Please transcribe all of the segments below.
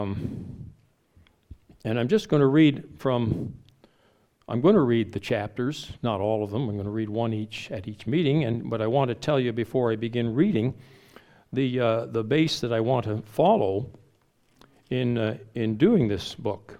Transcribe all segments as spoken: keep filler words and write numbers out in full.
Um, and I'm just going to read from, I'm going to read the chapters, not all of them. I'm going to read one each at each meeting. And but I want to tell you before I begin reading the uh, the base that I want to follow in uh, in doing this book.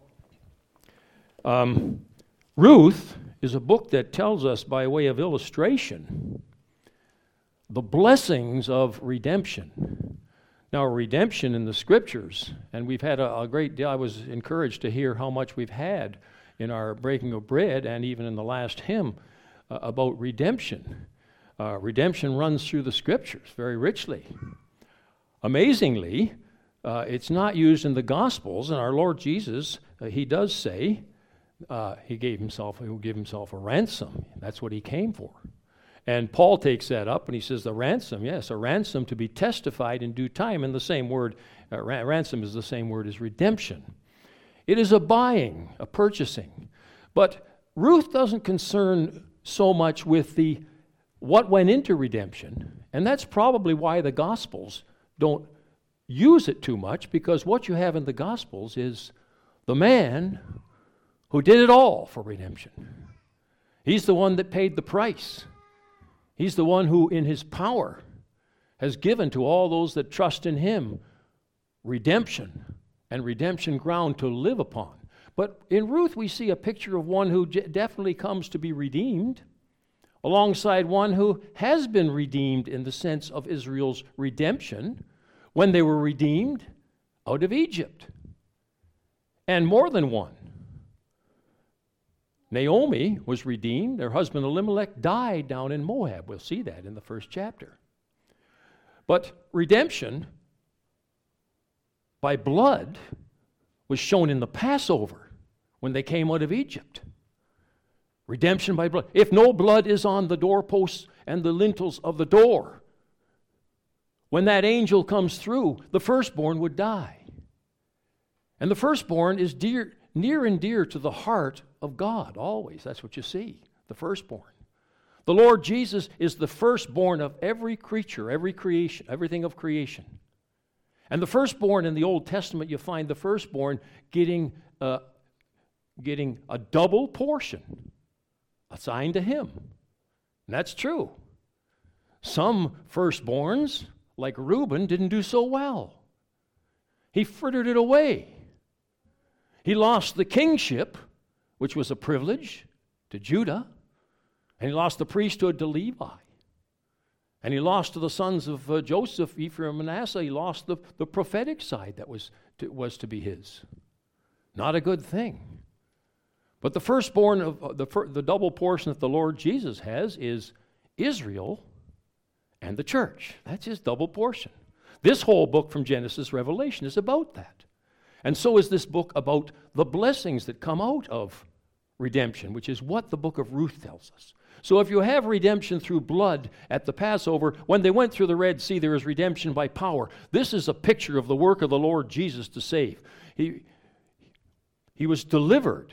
Um, Ruth is a book that tells us by way of illustration the blessings of redemption. Now, redemption in the Scriptures, and we've had a, a great deal, I was encouraged to hear how much we've had in our breaking of bread and even in the last hymn uh, about redemption. Uh, redemption runs through the Scriptures very richly. Amazingly, uh, it's not used in the Gospels, and our Lord Jesus, uh, he does say, uh, he gave himself, he will give himself a ransom. That's what he came for. And Paul takes that up and he says the ransom, yes, a ransom to be testified in due time. And the same word, uh, ra- ransom is the same word as redemption. It is a buying, a purchasing. But Ruth doesn't concern so much with the what went into redemption. And that's probably why the Gospels don't use it too much, because what you have in the Gospels is the man who did it all for redemption. He's the one that paid the price. He's the one who, in his power, has given to all those that trust in him redemption and redemption ground to live upon. But in Ruth, we see a picture of one who j- definitely comes to be redeemed, alongside one who has been redeemed in the sense of Israel's redemption when they were redeemed out of Egypt. And more than one. Naomi was redeemed. Her husband Elimelech died down in Moab. We'll see that in the first chapter. But redemption by blood was shown in the Passover when they came out of Egypt. Redemption by blood. If no blood is on the doorposts and the lintels of the door, when that angel comes through, the firstborn would die. And the firstborn is dear, near and dear to the heart of God, always. That's what you see, the firstborn. The Lord Jesus is the firstborn of every creature, every creation, everything of creation. And the firstborn in the Old Testament, you find the firstborn getting, uh, getting a double portion assigned to him. And that's true. Some firstborns, like Reuben, didn't do so well. He frittered it away. He lost the kingship, which was a privilege, to Judah, and he lost the priesthood to Levi. And he lost to the sons of uh, Joseph, Ephraim, and Manasseh, he lost the, the prophetic side that was to, was to be his. Not a good thing. But the firstborn of uh, the, fir- the double portion that the Lord Jesus has is Israel and the church. That's his double portion. This whole book from Genesis to Revelation is about that. And so is this book about the blessings that come out of redemption, which is what the book of Ruth tells us. So if you have redemption through blood at the Passover, when they went through the Red Sea, there is redemption by power. This is a picture of the work of the Lord Jesus to save. He, he was delivered.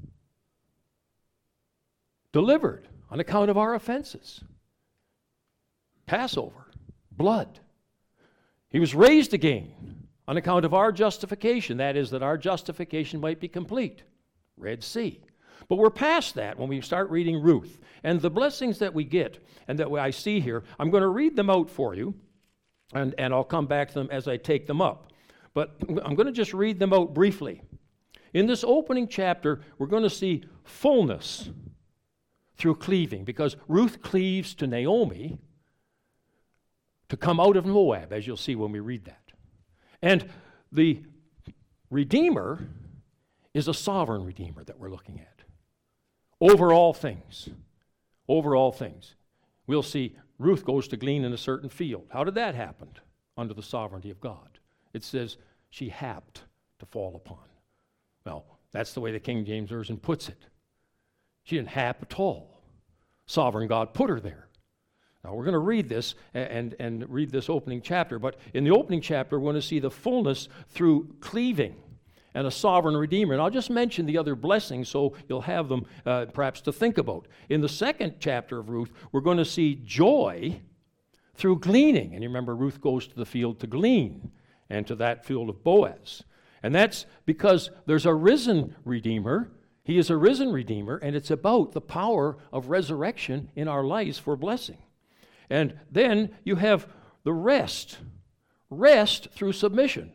Delivered on account of our offenses. Passover, blood. He was raised again on account of our justification, that is, that our justification might be complete. Red Sea. But we're past that when we start reading Ruth. And the blessings that we get, and that I see here, I'm going to read them out for you, and, and I'll come back to them as I take them up. But I'm going to just read them out briefly. In this opening chapter, we're going to see fullness through cleaving, because Ruth cleaves to Naomi to come out of Moab, as you'll see when we read that. And the Redeemer is a sovereign Redeemer that we're looking at. Over all things. Over all things. We'll see Ruth goes to glean in a certain field. How did that happen? Under the sovereignty of God. It says she happed to fall upon. Well, that's the way the King James Version puts it. She didn't hap at all. Sovereign God put her there. Now, we're going to read this and, and read this opening chapter, but in the opening chapter, we're going to see the fullness through cleaving and a sovereign Redeemer. And I'll just mention the other blessings so you'll have them uh, perhaps to think about. In the second chapter of Ruth, we're going to see joy through gleaning. And you remember Ruth goes to the field to glean, and to that field of Boaz. And that's because there's a risen Redeemer. He is a risen Redeemer, and it's about the power of resurrection in our lives for blessing. And then you have the rest. Rest through submission.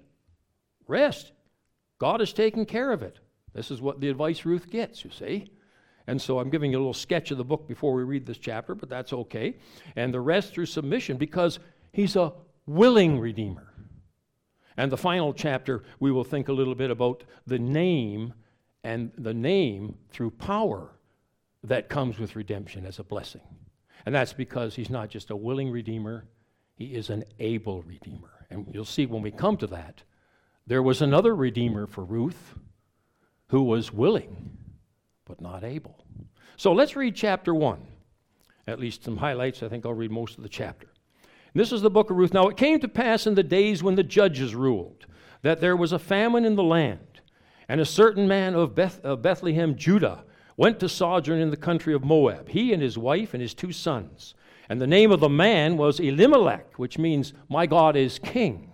Rest. God is taking care of it. This is what the advice Ruth gets, you see. And so I'm giving you a little sketch of the book before we read this chapter, but that's okay. And the rest through submission, because he's a willing Redeemer. And the final chapter, we will think a little bit about the name, and the name through power that comes with redemption as a blessing. And that's because he's not just a willing Redeemer, he is an able Redeemer. And you'll see when we come to that, there was another Redeemer for Ruth who was willing, but not able. So let's read chapter one. At least some highlights. I think I'll read most of the chapter. And this is the book of Ruth. Now it came to pass in the days when the judges ruled, that there was a famine in the land, and a certain man of, Beth, of Bethlehem, Judah, went to sojourn in the country of Moab, he and his wife and his two sons. And the name of the man was Elimelech, which means, my God is king.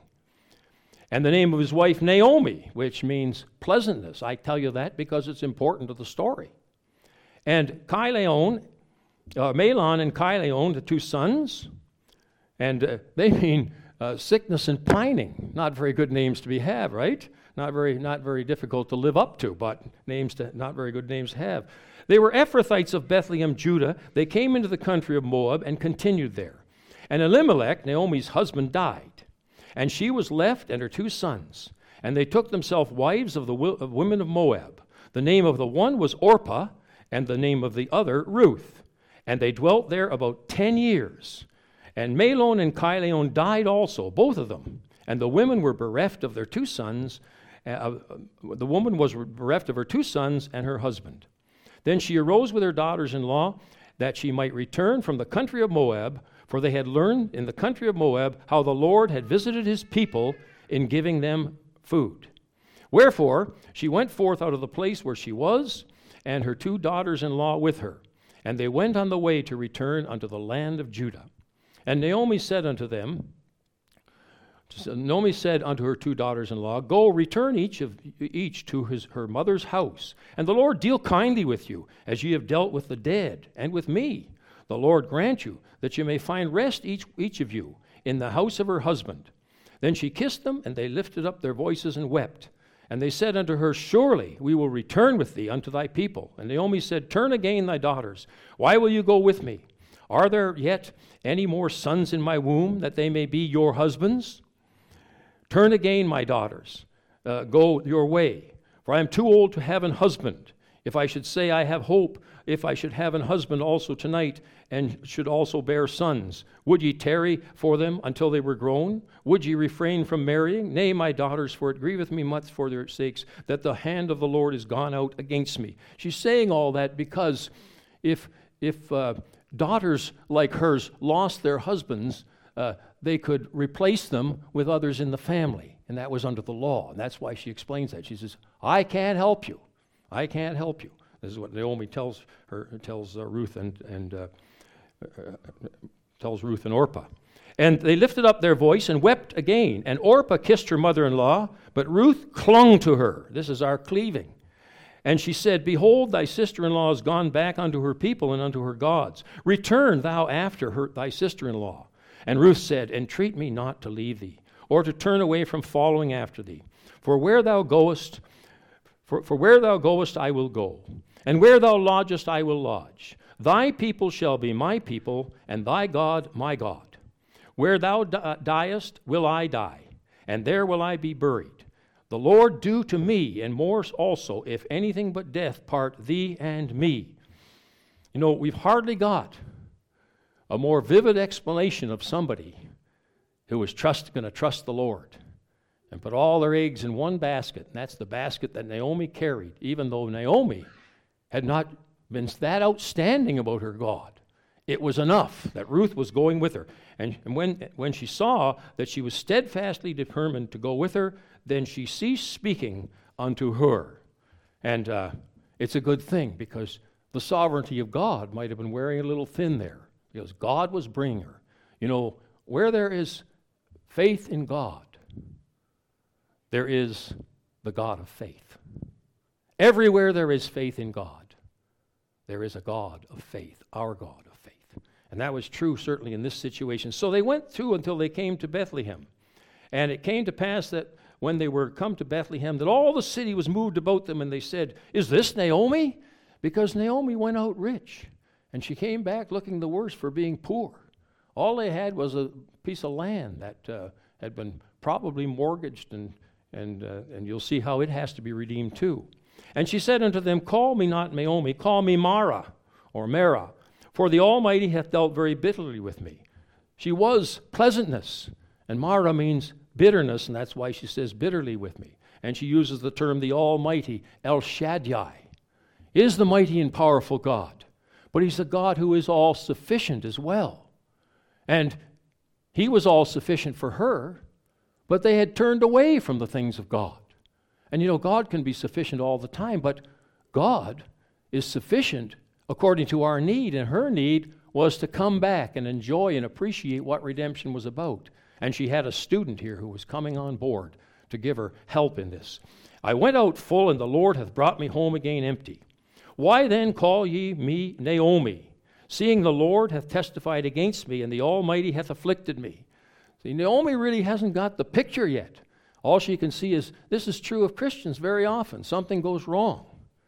And the name of his wife, Naomi, which means pleasantness. I tell you that because it's important to the story. And Chilion, uh, Mahlon and Chilion, the two sons, and uh, they mean uh, sickness and pining. Not very good names to be have, right? Not very, not very difficult to live up to, but names to, not very good names to have. They were Ephrathites of Bethlehem, Judah. They came into the country of Moab and continued there. And Elimelech, Naomi's husband, died. And she was left and her two sons. And they took themselves wives of the of women of Moab. The name of the one was Orpah, and the name of the other Ruth. And they dwelt there about ten years. And Mahlon and Chilion died also, both of them. And the women were bereft of their two sons. Uh, the woman was bereft of her two sons and her husband. Then she arose with her daughters-in-law, that she might return from the country of Moab, for they had learned in the country of Moab how the Lord had visited his people in giving them food. Wherefore she went forth out of the place where she was, and her two daughters-in-law with her. And they went on the way to return unto the land of Judah. And Naomi said unto them, Naomi said unto her two daughters-in-law, Go, return each of each to his her mother's house, and the Lord deal kindly with you, as ye have dealt with the dead, and with me. The Lord grant you that you may find rest each each of you in the house of her husband. Then she kissed them, and they lifted up their voices and wept. And they said unto her, Surely we will return with thee unto thy people. And Naomi said, Turn again thy daughters. Why will you go with me? Are there yet any more sons in my womb, that they may be your husbands? Turn again, my daughters, uh, go your way, for I am too old to have an husband. If I should say I have hope, if I should have an husband also tonight, and should also bear sons, would ye tarry for them until they were grown? Would ye refrain from marrying? Nay, my daughters, for it grieveth me much for their sakes, that the hand of the Lord is gone out against me. She's saying all that because if if uh, daughters like hers lost their husbands, uh, they could replace them with others in the family, and that was under the law. And that's why she explains that. She says, I can't help you. I can't help you. This is what Naomi tells her, tells uh, Ruth and, and uh, uh, tells Ruth and Orpah. And they lifted up their voice and wept again. And Orpah kissed her mother-in-law, but Ruth clung to her. This is our cleaving. And she said, Behold, thy sister-in-law is gone back unto her people and unto her gods. Return thou after her, thy sister-in-law. And Ruth said, Entreat me not to leave thee, or to turn away from following after thee. For where thou goest, for, for where thou goest I will go, and where thou lodgest I will lodge. Thy people shall be my people, and thy God my God. Where thou di- diest will I die, and there will I be buried. The Lord do to me, and more also, if anything but death part thee and me. You know, we've hardly got a more vivid explanation of somebody who was trust, going to trust the Lord and put all their eggs in one basket. And that's the basket that Naomi carried, even though Naomi had not been that outstanding about her God. It was enough that Ruth was going with her. And, and when, when she saw that she was steadfastly determined to go with her, then she ceased speaking unto her. And uh, it's a good thing, because the sovereignty of God might have been wearing a little thin there. Because God was bringing her. You know, where there is faith in God, there is the God of faith. Everywhere there is faith in God, there is a God of faith, our God of faith. And that was true certainly in this situation. So they went through until they came to Bethlehem. And it came to pass that when they were come to Bethlehem, that all the city was moved about them, and they said, "Is this Naomi?" Because Naomi went out rich, and she came back looking the worse for being poor. All they had was a piece of land that uh, had been probably mortgaged, and and uh, and you'll see how it has to be redeemed too. And she said unto them, "Call me not Naomi, call me Mara," or Mara, "for the Almighty hath dealt very bitterly with me." She was pleasantness, and Mara means bitterness, and that's why she says bitterly with me. And she uses the term the Almighty, El Shaddai, is the mighty and powerful God. But he's a God who is all sufficient as well. And he was all sufficient for her, but they had turned away from the things of God. And you know, God can be sufficient all the time, but God is sufficient according to our need, and her need was to come back and enjoy and appreciate what redemption was about. And she had a student here who was coming on board to give her help in this. "I went out full, and the Lord hath brought me home again empty. Why then call ye me Naomi, seeing the Lord hath testified against me, and the Almighty hath afflicted me?" See, Naomi really hasn't got the picture yet. All she can see is, this is true of Christians very often. Something goes wrong.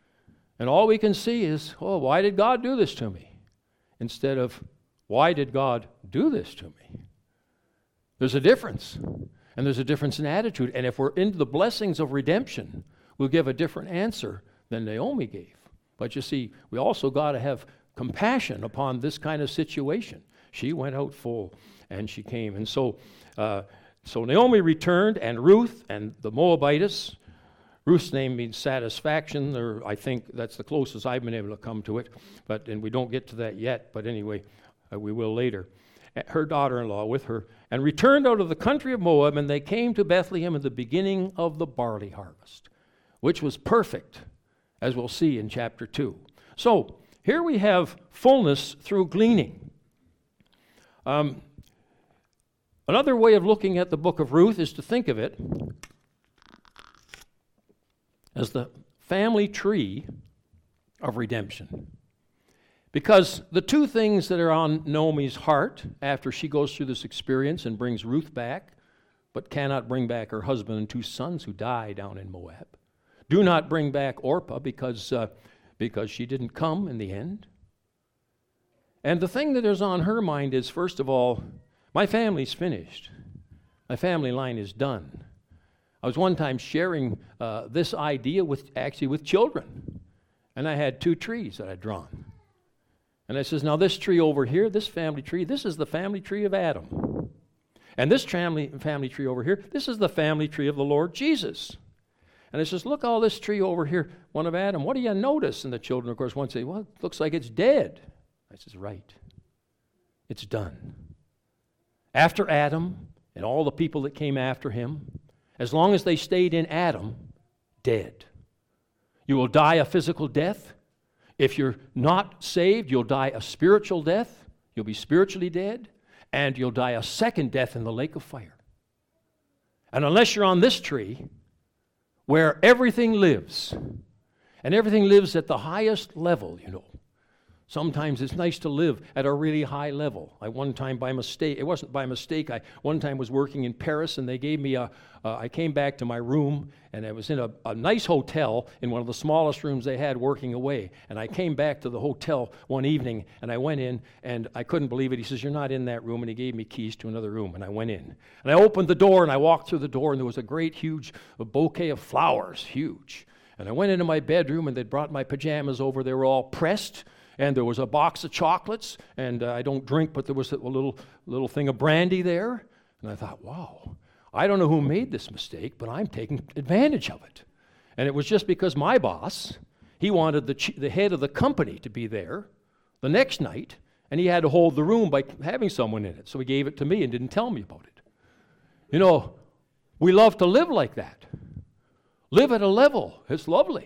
And all we can see is, oh, why did God do this to me? Instead of, why did God do this to me? There's a difference. And there's a difference in attitude. And if we're into the blessings of redemption, we'll give a different answer than Naomi gave. But you see, we also got to have compassion upon this kind of situation. She went out full, and she came. And so, uh, so Naomi returned, and Ruth and the Moabitess. Ruth's name means satisfaction, or I think that's the closest I've been able to come to it. But and we don't get to that yet. But anyway, uh, we will later. Her daughter-in-law with her, and returned out of the country of Moab, and they came to Bethlehem at the beginning of the barley harvest, which was perfect, as we'll see in chapter two. So here we have fullness through gleaning. Um, another way of looking at the book of Ruth is to think of it as the family tree of redemption. Because the two things that are on Naomi's heart after she goes through this experience and brings Ruth back, but cannot bring back her husband and two sons who die down in Moab. Do not bring back Orpah because, uh, because she didn't come in the end. And the thing that is on her mind is, first of all, my family's finished. My family line is done. I was one time sharing uh, this idea with actually with children. And I had two trees that I'd drawn. And I says, now this tree over here, this family tree, this is the family tree of Adam. And this family, family tree over here, this is the family tree of the Lord Jesus. And I says, look all this tree over here, one of Adam. What do you notice? And the children, of course, one say, well, it looks like it's dead. I says, right. It's done. After Adam and all the people that came after him, as long as they stayed in Adam, dead. You will die a physical death. If you're not saved, you'll die a spiritual death. You'll be spiritually dead. And you'll die a second death in the lake of fire. And unless you're on this tree, where everything lives, and everything lives at the highest level, you know. Sometimes it's nice to live at a really high level. I one time by mistake, it wasn't by mistake, I one time was working in Paris, and they gave me a, uh, I came back to my room, and I was in a, a nice hotel in one of the smallest rooms they had working away. And I came back to the hotel one evening, and I went in, and I couldn't believe it. He says, you're not in that room, and he gave me keys to another room, and I went in. And I opened the door, and I walked through the door, and there was a great, huge a bouquet of flowers, huge. And I went into my bedroom, and they'd brought my pajamas over. They were all pressed. And there was a box of chocolates, and uh, I don't drink, but there was a little little thing of brandy there. And I thought, wow, I don't know who made this mistake, but I'm taking advantage of it. And it was just because my boss, he wanted the, ch- the head of the company to be there the next night, and he had to hold the room by having someone in it. So he gave it to me and didn't tell me about it. You know, we love to live like that. Live at a level. It's lovely.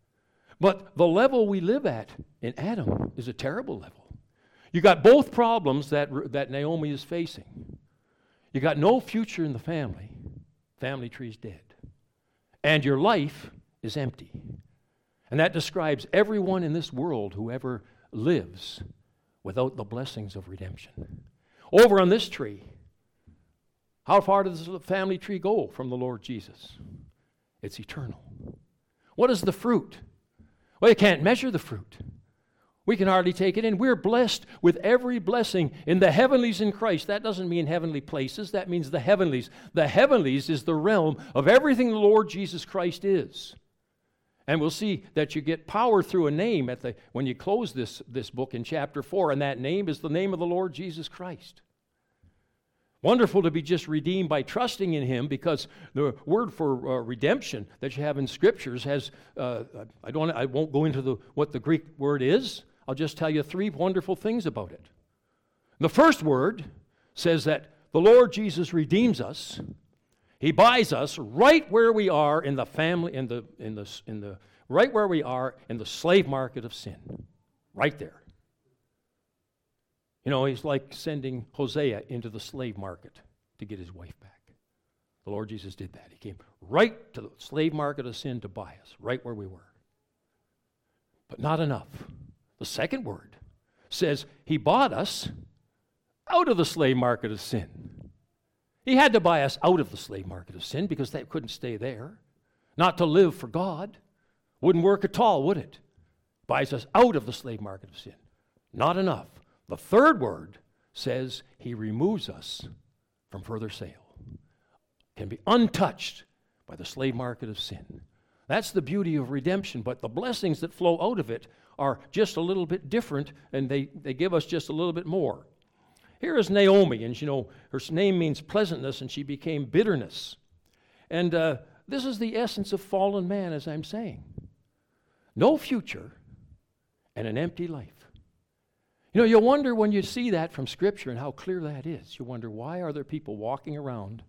But the level we live at in Adam is a terrible level. You got both problems that, that Naomi is facing. You got no future in the family. Family tree's dead. and your life is empty. And that describes everyone in this world who ever lives without the blessings of redemption. Over on this tree, how far does the family tree go from the Lord Jesus? It's eternal. What is the fruit? Well, you can't measure the fruit. We can hardly take it in. We're blessed with every blessing in the heavenlies in Christ. That doesn't mean heavenly places. That means the heavenlies. The heavenlies is the realm of everything the Lord Jesus Christ is. And we'll see that you get power through a name at the when you close this, this book in chapter four, and that name is the name of the Lord Jesus Christ. Wonderful to be just redeemed by trusting in Him, because the word for uh, redemption that you have in Scriptures has, uh, I don't, I won't go into the what the Greek word is. I'll just tell you three wonderful things about it. The first word says that the Lord Jesus redeems us. He buys us right where we are in the family, in the, in the, in the, right where we are in the slave market of sin. Right there. You know, He's like sending Hosea into the slave market to get his wife back. The Lord Jesus did that. He came right to the slave market of sin to buy us, right where we were. But not enough. The second word says He bought us out of the slave market of sin. He had to buy us out of the slave market of sin because they couldn't stay there. Not to live for God. Wouldn't work at all, would it? Buys us out of the slave market of sin. Not enough. The third word says He removes us from further sale. Can be untouched by the slave market of sin. That's the beauty of redemption, but the blessings that flow out of it are just a little bit different, and they, they give us just a little bit more. Here is Naomi, and you know, her name means pleasantness, and she became bitterness. And uh, this is the essence of fallen man, as I'm saying. No future and an empty life. You know, you'll wonder when you see that from Scripture and how clear that is. You wonder, why are there people walking around?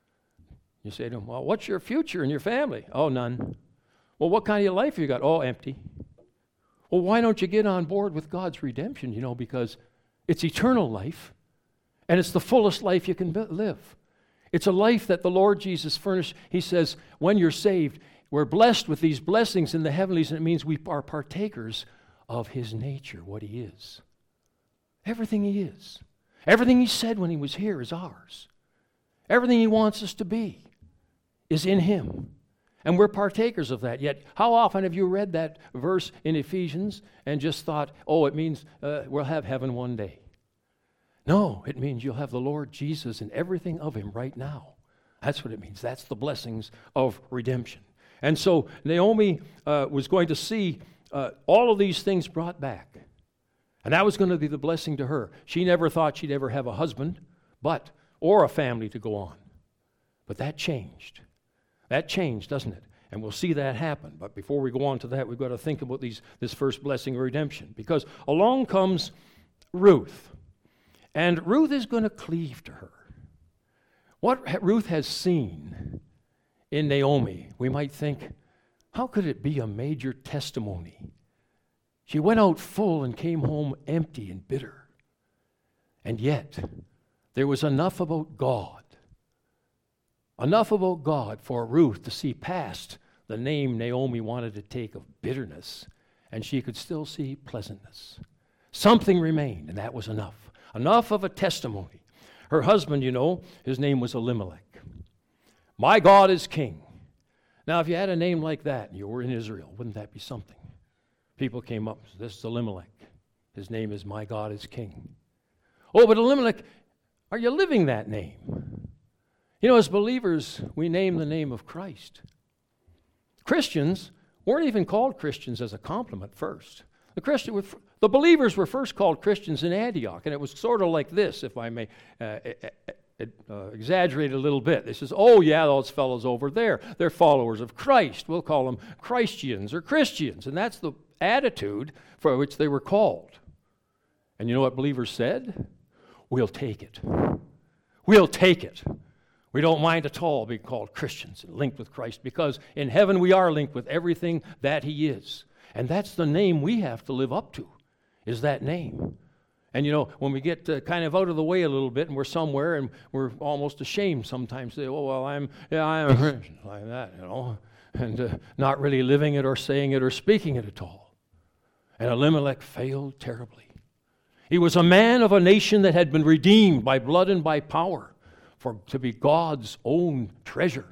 You say to them, well, what's your future in your family? Oh, none. Well, what kind of life have you got? Oh, empty. Well, why don't you get on board with God's redemption? You know, because it's eternal life. And it's the fullest life you can live. It's a life that the Lord Jesus furnished. He says, when you're saved, we're blessed with these blessings in the heavenlies, and it means we are partakers of His nature, what He is. Everything He is. Everything He said when He was here is ours. Everything He wants us to be is in Him. And we're partakers of that. Yet, how often have you read that verse in Ephesians and just thought, oh, it means uh, we'll have heaven one day? No, it means you'll have the Lord Jesus and everything of Him right now. That's what it means. That's the blessings of redemption. And so Naomi uh, was going to see uh, all of these things brought back. And that was going to be the blessing to her. She never thought she'd ever have a husband, but or a family to go on. But that changed. That changed, doesn't it? And we'll see that happen. But before we go on to that, we've got to think about these this first blessing of redemption. Because along comes Ruth. And Ruth is going to cleave to her. What Ruth has seen in Naomi, we might think, how could it be a major testimony? She went out full and came home empty and bitter. And yet, there was enough about God, enough about God for Ruth to see past the name Naomi wanted to take of bitterness, and she could still see pleasantness. Something remained, and that was enough. Enough of a testimony. Her husband, you know, his name was Elimelech. My God is king. Now, if you had a name like that and you were in Israel, wouldn't that be something? People came up, this is Elimelech. His name is My God is king. Oh, but Elimelech, are you living that name? You know, as believers, we name the name of Christ. Christians weren't even called Christians as a compliment first. The Christian, the believers were first called Christians in Antioch, and it was sort of like this, if I may uh, uh, exaggerate a little bit. They says, oh yeah, those fellows over there, they're followers of Christ. We'll call them Christians or Christians, and that's the attitude for which they were called. And you know what believers said? We'll take it. We'll take it. We don't mind at all being called Christians and linked with Christ, because in heaven we are linked with everything that He is. And that's the name we have to live up to, is that name. And you know, when we get uh, kind of out of the way a little bit and we're somewhere and we're almost ashamed sometimes to say, oh, well, I'm, yeah, I'm a Christian, like that, you know. and uh, not really living it or saying it or speaking it at all. And Elimelech failed terribly. He was a man of a nation that had been redeemed by blood and by power for to be God's own treasure.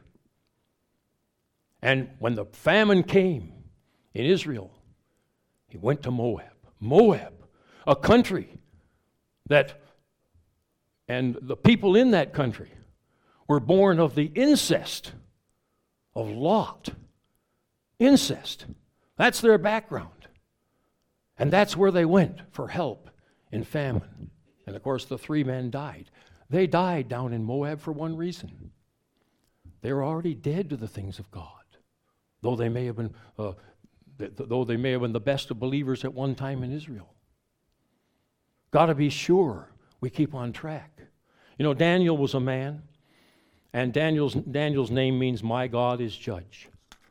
And when the famine came in Israel, he went to Moab. Moab, a country that, and the people in that country were born of the incest of Lot. Incest. That's their background. And that's where they went for help in famine. And of course, the three men died. They died down in Moab for one reason. They were already dead to the things of God. Though they may have been, uh, th- th- though they may have been the best of believers at one time in Israel. Got to be sure we keep on track. You know, Daniel was a man, and Daniel's Daniel's name means "My God is Judge."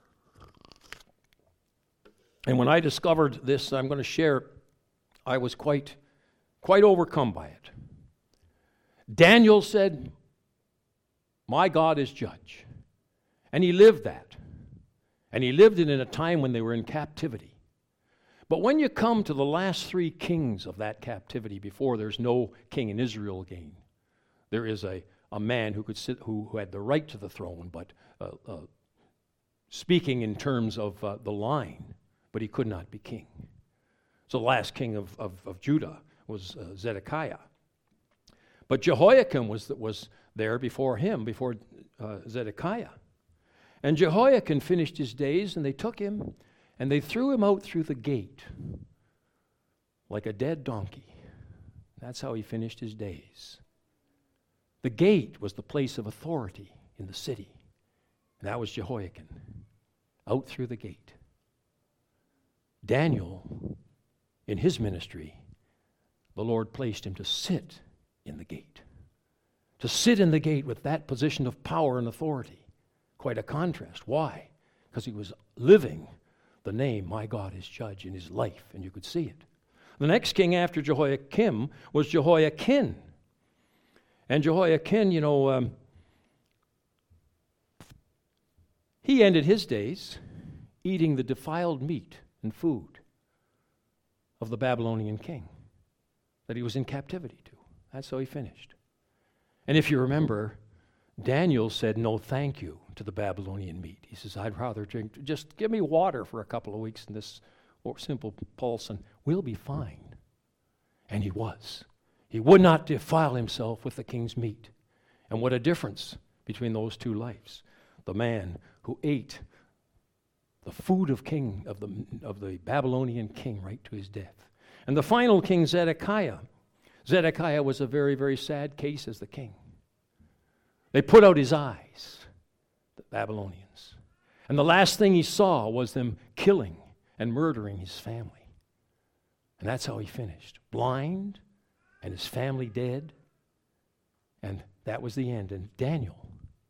And when I discovered this, I'm going to share, I was quite, quite overcome by it. Daniel said, "My God is Judge," and he lived that. And he lived it in a time when they were in captivity. But when you come to the last three kings of that captivity, before there's no king in Israel again, there is a, a man who could sit, who, who had the right to the throne, but uh, uh, speaking in terms of uh, the line, but he could not be king. So the last king of, of, of Judah was uh, Zedekiah. But Jehoiakim was, was there before him, before uh, Zedekiah. And Jehoiakim finished his days, and they took him, and they threw him out through the gate like a dead donkey. That's how he finished his days. The gate was the place of authority in the city, and that was Jehoiakim, out through the gate. Daniel, in his ministry, the Lord placed him to sit in the gate, to sit in the gate with that position of power and authority. Quite a contrast. Why? Because he was living the name, "My God is Judge," in his life, and you could see it. The next king after Jehoiakim was Jehoiakim. And Jehoiakim, you know, um, he ended his days eating the defiled meat and food of the Babylonian king that he was in captivity to. That's how he finished. And if you remember, Daniel said no thank you to the Babylonian meat. He says, "I'd rather drink, just give me water for a couple of weeks in this simple pulse and we'll be fine." And he was. He would not defile himself with the king's meat. And what a difference between those two lives. The man who ate the food of king of the of the Babylonian king right to his death. And the final king, Zedekiah. Zedekiah was a very, very sad case as the king. They put out his eyes, the Babylonians. And the last thing he saw was them killing and murdering his family. And that's how he finished. Blind, and his family dead. And that was the end. And Daniel,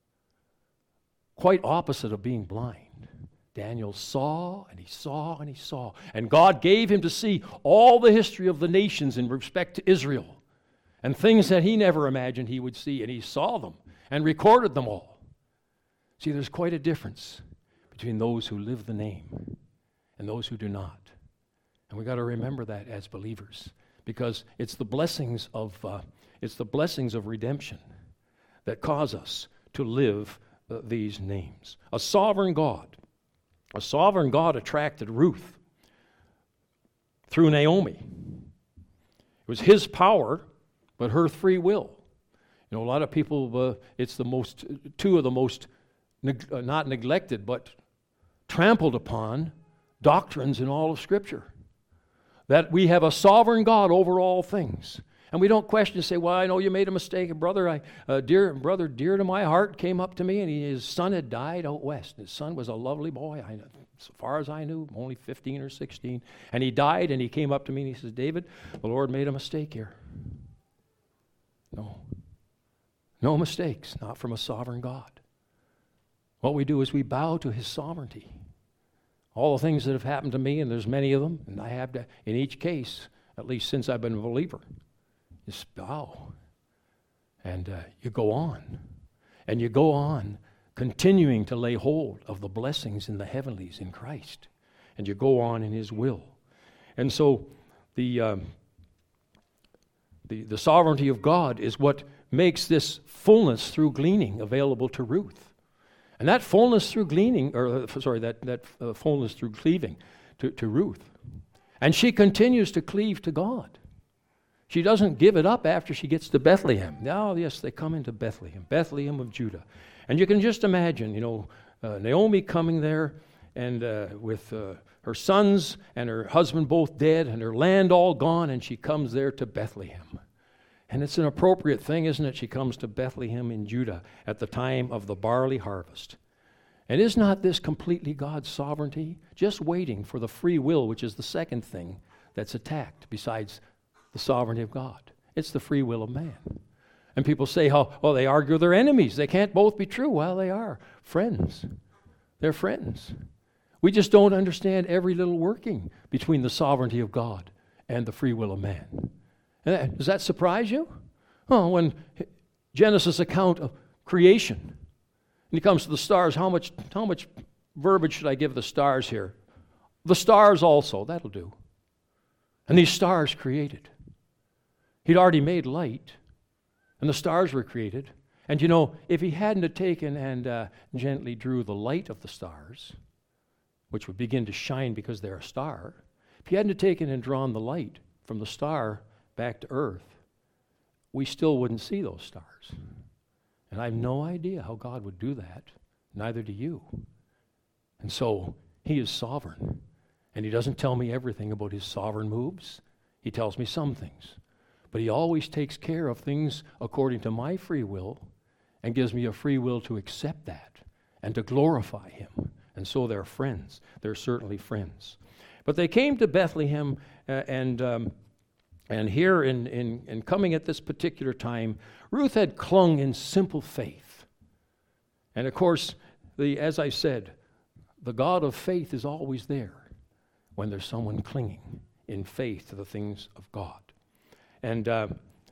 quite opposite of being blind. Daniel saw, and he saw, and he saw. And God gave him to see all the history of the nations in respect to Israel. And things that he never imagined he would see. And he saw them. And recorded them all. See, there's quite a difference between those who live the name and those who do not. And we've got to remember that as believers, because it's the blessings of uh, it's the blessings of redemption that cause us to live uh, these names. A sovereign God, a sovereign God attracted Ruth through Naomi. It was his power, but her free will. You know, a lot of people, uh, it's the most, two of the most, neg- uh, not neglected, but trampled upon doctrines in all of Scripture. That we have a sovereign God over all things. And we don't question and say, "Well, I know you made a mistake. A brother, I, uh, dear brother, dear to my heart, came up to me, and he, his son had died out west. His son was a lovely boy, I, as far as I knew, only fifteen or sixteen. And he died, and he came up to me, and he says, "David, the Lord made a mistake here." No. No mistakes, not from a sovereign God. What we do is we bow to his sovereignty. All the things that have happened to me, and there's many of them, and I have to, in each case, at least since I've been a believer, just bow. And uh, you go on. And you go on continuing to lay hold of the blessings in the heavenlies in Christ. And you go on in His will. And so the, um, the, the sovereignty of God is what makes this fullness through gleaning available to Ruth. And that fullness through gleaning, or uh, sorry, that, that uh, fullness through cleaving to, to Ruth. And she continues to cleave to God. She doesn't give it up after she gets to Bethlehem. Oh, yes, they come into Bethlehem, Bethlehem of Judah. And you can just imagine, you know, uh, Naomi coming there and uh, with uh, her sons and her husband both dead and her land all gone, and she comes there to Bethlehem. And it's an appropriate thing, isn't it? She comes to Bethlehem in Judah at the time of the barley harvest. And is not this completely God's sovereignty? Just waiting for the free will, which is the second thing that's attacked besides the sovereignty of God. It's the free will of man. And people say, how, well, they argue they're enemies. They can't both be true. Well, they are. Friends. They're friends. We just don't understand every little working between the sovereignty of God and the free will of man. And that, does that surprise you? Oh, when Genesis account of creation, and he comes to the stars, how much, how much verbiage should I give the stars here? The stars also, that'll do. And these stars created. He'd already made light, and the stars were created. And you know, if he hadn't have taken and uh, gently drew the light of the stars, which would begin to shine because they're a star, if he hadn't have taken and drawn the light from the star back to earth, we still wouldn't see those stars. And I have no idea how God would do that. Neither do you. And so, He is sovereign. And He doesn't tell me everything about His sovereign moves. He tells me some things. But He always takes care of things according to my free will and gives me a free will to accept that and to glorify Him. And so they're friends. They're certainly friends. But they came to Bethlehem, uh, and um, and here in, in, in coming at this particular time, Ruth had clung in simple faith. And of course, the as I said, the God of faith is always there when there's someone clinging in faith to the things of God. And uh,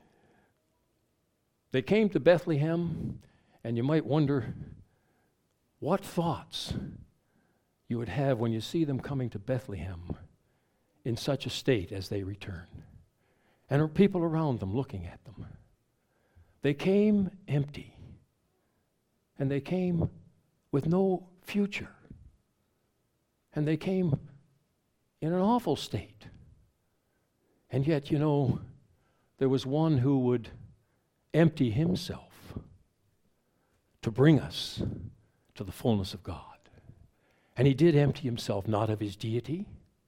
they came to Bethlehem, and you might wonder what thoughts you would have when you see them coming to Bethlehem in such a state as they return. And there are people around them looking at them. They came empty, and they came with no future, and they came in an awful state. And yet, you know, there was one who would empty himself to bring us to the fullness of God. And he did empty himself not of his deity.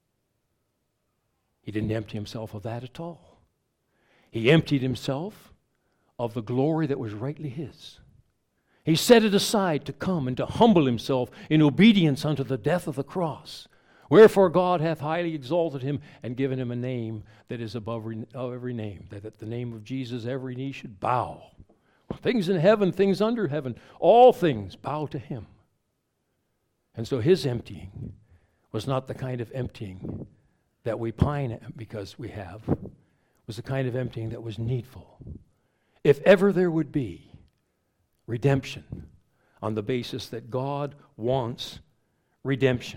He didn't empty himself of that at all. He emptied himself of the glory that was rightly his. He set it aside to come and to humble himself in obedience unto the death of the cross. Wherefore God hath highly exalted him and given him a name that is above every name, that at the name of Jesus every knee should bow. Things in heaven, things under heaven, all things bow to him. And so his emptying was not the kind of emptying that we pine at because we have. It was the kind of emptying that was needful. If ever there would be redemption on the basis that God wants redemption,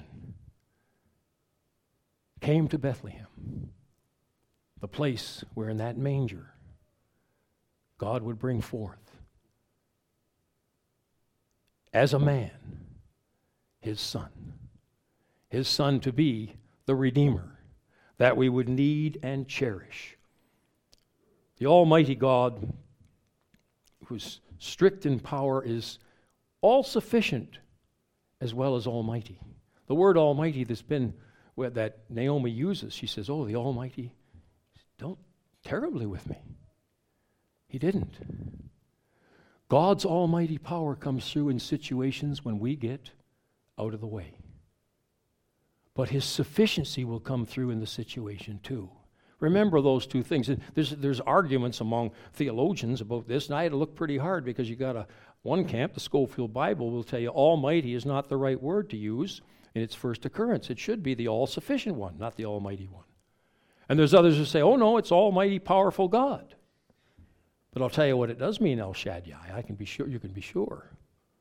came to Bethlehem, the place where in that manger God would bring forth as a man his son, his son to be the Redeemer that we would need and cherish. The Almighty God, who's strict in power, is all-sufficient as well as almighty. The word almighty that's been that Naomi uses, she says, oh, the Almighty dealt terribly with me. He didn't. God's almighty power comes through in situations when we get out of the way. But his sufficiency will come through in the situation too. Remember those two things. There's, there's arguments among theologians about this, and I had to look pretty hard because you got a one camp, the Scofield Bible, will tell you almighty is not the right word to use in its first occurrence. It should be the all-sufficient one, not the almighty one. And there's others who say, oh no, it's almighty, powerful God. But I'll tell you what it does mean, El Shaddai. I can be sure, you can be sure.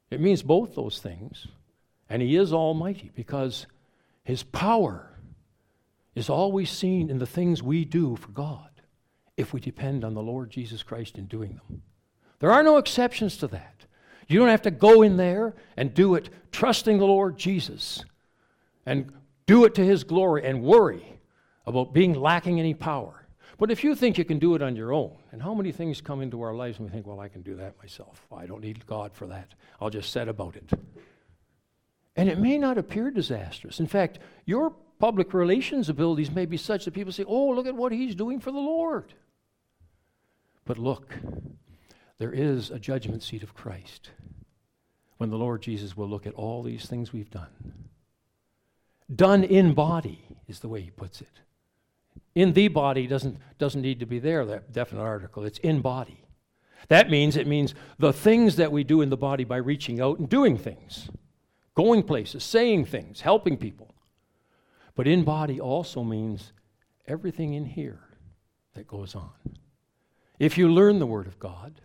It means both those things. And he is almighty because his power is always seen in the things we do for God if we depend on the Lord Jesus Christ in doing them. There are no exceptions to that. You don't have to go in there and do it trusting the Lord Jesus and do it to his glory and worry about being lacking any power. But if you think you can do it on your own, and how many things come into our lives and we think, well, I can do that myself. I don't need God for that. I'll just set about it. And it may not appear disastrous. In fact, your public relations abilities may be such that people say, oh, look at what he's doing for the Lord. But look, there is a judgment seat of Christ when the Lord Jesus will look at all these things we've done. Done in body is the way he puts it. In the body doesn't, doesn't need to be there, that definite article. It's in body. That means it means the things that we do in the body by reaching out and doing things, going places, saying things, helping people. But in body also means everything in here that goes on. If you learn the Word of God,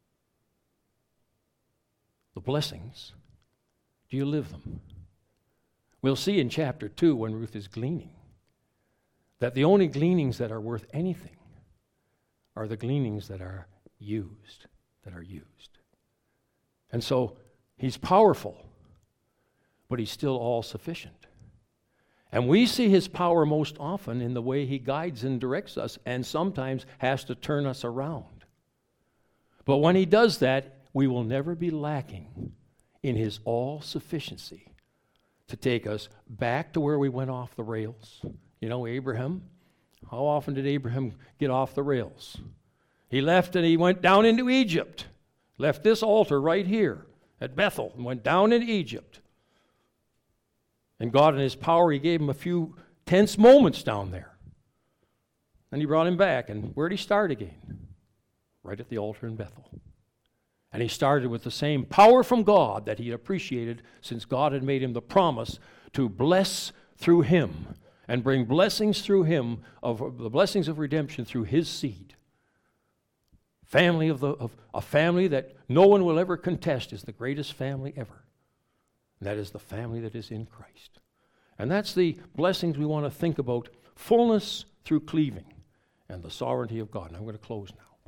the blessings, do you live them? We'll see in chapter two when Ruth is gleaning that the only gleanings that are worth anything are the gleanings that are used, that are used. And so he's powerful, but he's still all-sufficient. And we see his power most often in the way he guides and directs us and sometimes has to turn us around. But when he does that, we will never be lacking in his all-sufficiency to take us back to where we went off the rails. You know, Abraham, how often did Abraham get off the rails? He left and he went down into Egypt. Left this altar right here at Bethel and went down into Egypt. And God in his power, he gave him a few tense moments down there. And he brought him back. And where did he start again? Right at the altar in Bethel. And he started with the same power from God that he had appreciated since God had made him the promise to bless through him and bring blessings through him, of the blessings of redemption through his seed. Family of the of a family that no one will ever contest is the greatest family ever. And that is the family that is in Christ. And that's the blessings we want to think about, fullness through cleaving and the sovereignty of God. And I'm going to close now.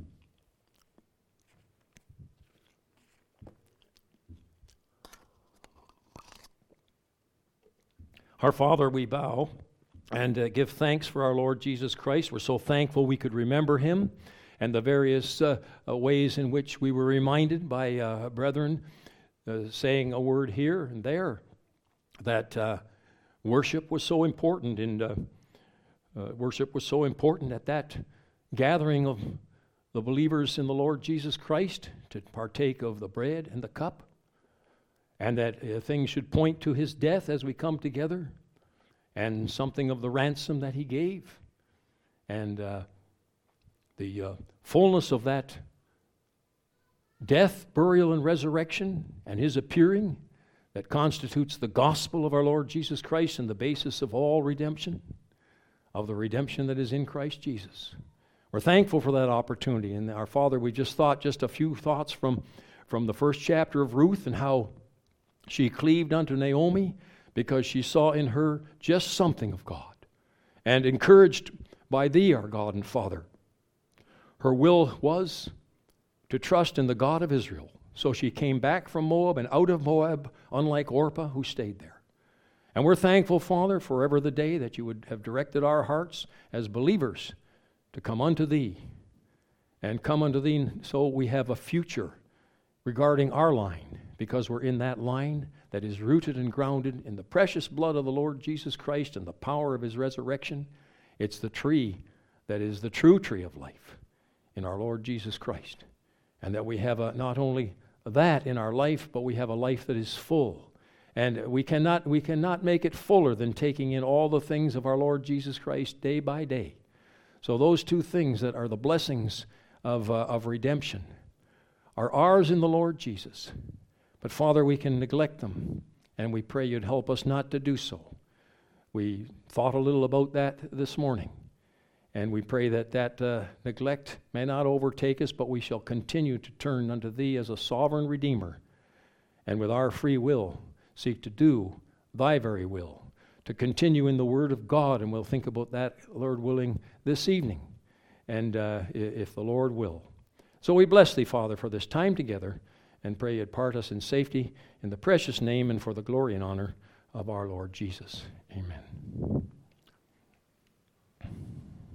Our Father, we bow and uh, give thanks for our Lord Jesus Christ. We're so thankful we could remember him and the various uh, uh, ways in which we were reminded by uh, brethren uh, saying a word here and there that uh, worship was so important, and uh, uh, worship was so important at that gathering of the believers in the Lord Jesus Christ to partake of the bread and the cup, and that uh, things should point to his death as we come together, and something of the ransom that he gave, and uh, the uh, fullness of that death, burial, and resurrection, and his appearing that constitutes the gospel of our Lord Jesus Christ and the basis of all redemption, of the redemption that is in Christ Jesus. We're thankful for that opportunity. And our Father, we just thought just a few thoughts from, from the first chapter of Ruth and how she cleaved unto Naomi because she saw in her just something of God. And encouraged by thee, our God and Father, her will was to trust in the God of Israel. So she came back from Moab and out of Moab, unlike Orpah, who stayed there. And we're thankful, Father, forever the day that you would have directed our hearts as believers to come unto thee, and come unto thee so we have a future regarding our line, because we're in that line that is rooted and grounded in the precious blood of the Lord Jesus Christ and the power of his resurrection. It's the tree that is the true tree of life in our Lord Jesus Christ. And that we have a, not only that in our life, but we have a life that is full. And we cannot, we cannot make it fuller than taking in all the things of our Lord Jesus Christ day by day. So those two things that are the blessings of, uh, of redemption are ours in the Lord Jesus. But Father, we can neglect them, and we pray you'd help us not to do so. We thought a little about that this morning, and we pray that that uh, neglect may not overtake us, but we shall continue to turn unto thee as a sovereign Redeemer, and with our free will seek to do thy very will, to continue in the Word of God, and we'll think about that, Lord willing, this evening, and uh, if the Lord will. So we bless thee, Father, for this time together, and pray it part us in safety, in the precious name and for the glory and honor of our Lord Jesus. Amen.